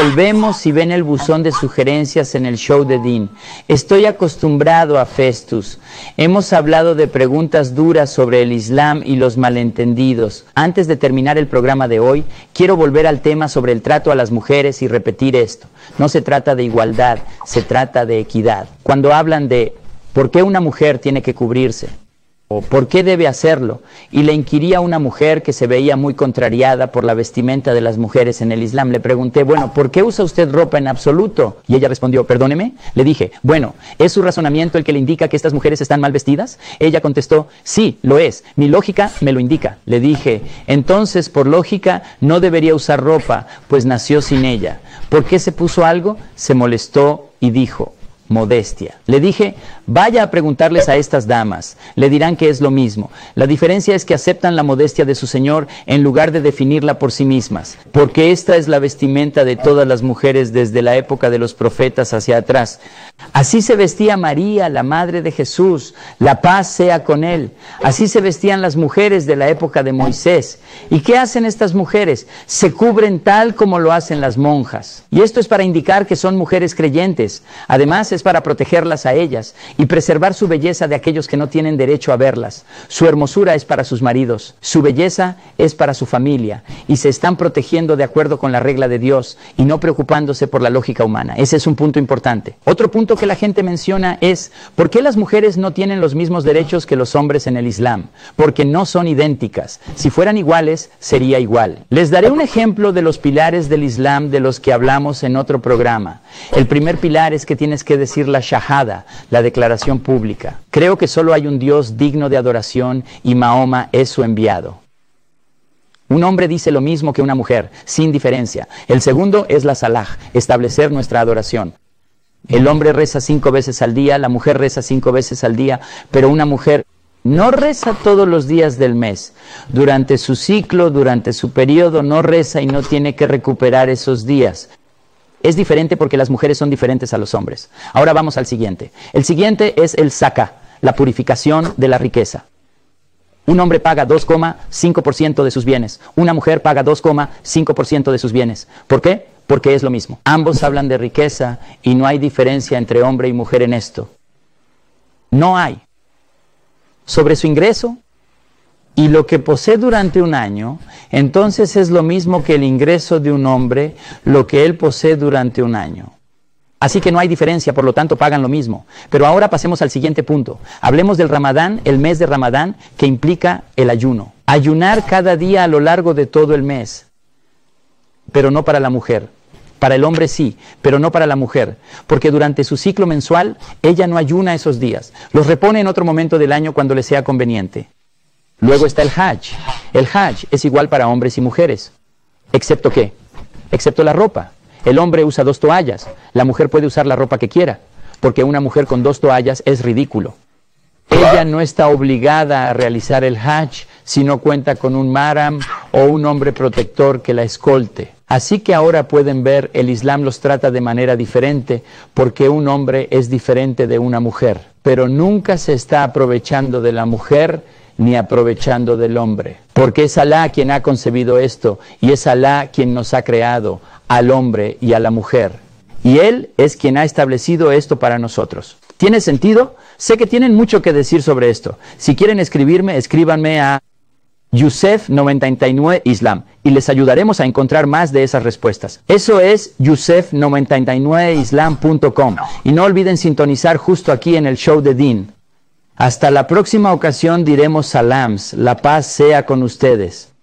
Volvemos y ven el buzón de sugerencias en el show de Dean. Estoy acostumbrado a Festus. Hemos hablado de preguntas duras sobre el Islam y los malentendidos. Antes de terminar el programa de hoy, quiero volver al tema sobre el trato a las mujeres y repetir esto. No se trata de igualdad, se trata de equidad. Cuando hablan de ¿por qué una mujer tiene que cubrirse? ¿O por qué debe hacerlo? Y le inquirí a una mujer que se veía muy contrariada por la vestimenta de las mujeres en el Islam. Le pregunté, bueno, ¿por qué usa usted ropa en absoluto? Y ella respondió, perdóneme. Le dije, bueno, ¿es su razonamiento el que le indica que estas mujeres están mal vestidas? Ella contestó, sí, lo es. Mi lógica me lo indica. Le dije, entonces, por lógica, no debería usar ropa, pues nació sin ella. ¿Por qué se puso algo? Se molestó y dijo, modestia. Le dije, vaya a preguntarles a estas damas, le dirán que es lo mismo. La diferencia es que aceptan la modestia de su Señor en lugar de definirla por sí mismas, porque esta es la vestimenta de todas las mujeres desde la época de los profetas hacia atrás. Así se vestía María, la madre de Jesús, la paz sea con él. Así se vestían las mujeres de la época de Moisés. ¿Y qué hacen estas mujeres? Se cubren tal como lo hacen las monjas. Y esto es para indicar que son mujeres creyentes. Además, es para protegerlas a ellas y preservar su belleza de aquellos que no tienen derecho a verlas. Su hermosura es para sus maridos, su belleza es para su familia, y se están protegiendo de acuerdo con la regla de Dios y no preocupándose por la lógica humana. Ese es un punto importante. Otro punto que la gente menciona es ¿por qué las mujeres no tienen los mismos derechos que los hombres en el Islam? Porque no son idénticas. Si fueran iguales, sería igual. Les daré un ejemplo de los pilares del Islam de los que hablamos en otro programa. El primer pilar es que tienes que decir la shahada, la declaración pública. Creo que solo hay un Dios digno de adoración y Mahoma es su enviado. Un hombre dice lo mismo que una mujer, sin diferencia. El segundo es la salah, establecer nuestra adoración. El hombre reza 5 veces al día, la mujer reza 5 veces al día, pero una mujer no reza todos los días del mes. Durante su ciclo, durante su periodo, no reza y no tiene que recuperar esos días. Es diferente porque las mujeres son diferentes a los hombres. Ahora vamos al siguiente. El siguiente es el zaka, la purificación de la riqueza. Un hombre paga 2,5% de sus bienes. Una mujer paga 2,5% de sus bienes. ¿Por qué? Porque es lo mismo. Ambos hablan de riqueza y no hay diferencia entre hombre y mujer en esto. No hay. Sobre su ingreso y lo que posee durante un año, entonces es lo mismo que el ingreso de un hombre, lo que él posee durante un año. Así que no hay diferencia, por lo tanto pagan lo mismo. Pero ahora pasemos al siguiente punto. Hablemos del Ramadán, el mes de Ramadán, que implica el ayuno. Ayunar cada día a lo largo de todo el mes, pero no para la mujer. Para el hombre sí, pero no para la mujer, porque durante su ciclo mensual, ella no ayuna esos días. Los repone en otro momento del año cuando le sea conveniente. Luego está el Hajj. El Hajj es igual para hombres y mujeres. ¿Excepto qué? Excepto la ropa. El hombre usa 2 toallas. La mujer puede usar la ropa que quiera, porque una mujer con 2 toallas es ridículo. Ella no está obligada a realizar el Hajj si no cuenta con un mahram o un hombre protector que la escolte. Así que ahora pueden ver, el Islam los trata de manera diferente porque un hombre es diferente de una mujer. Pero nunca se está aprovechando de la mujer ni aprovechando del hombre. Porque es Alá quien ha concebido esto y es Alá quien nos ha creado al hombre y a la mujer. Y Él es quien ha establecido esto para nosotros. ¿Tiene sentido? Sé que tienen mucho que decir sobre esto. Si quieren escribirme, escríbanme a Yusef99 Islam y les ayudaremos a encontrar más de esas respuestas. Eso es Yusef99islam.com y no olviden sintonizar justo aquí en el show de Dean. Hasta la próxima ocasión diremos salams, la paz sea con ustedes.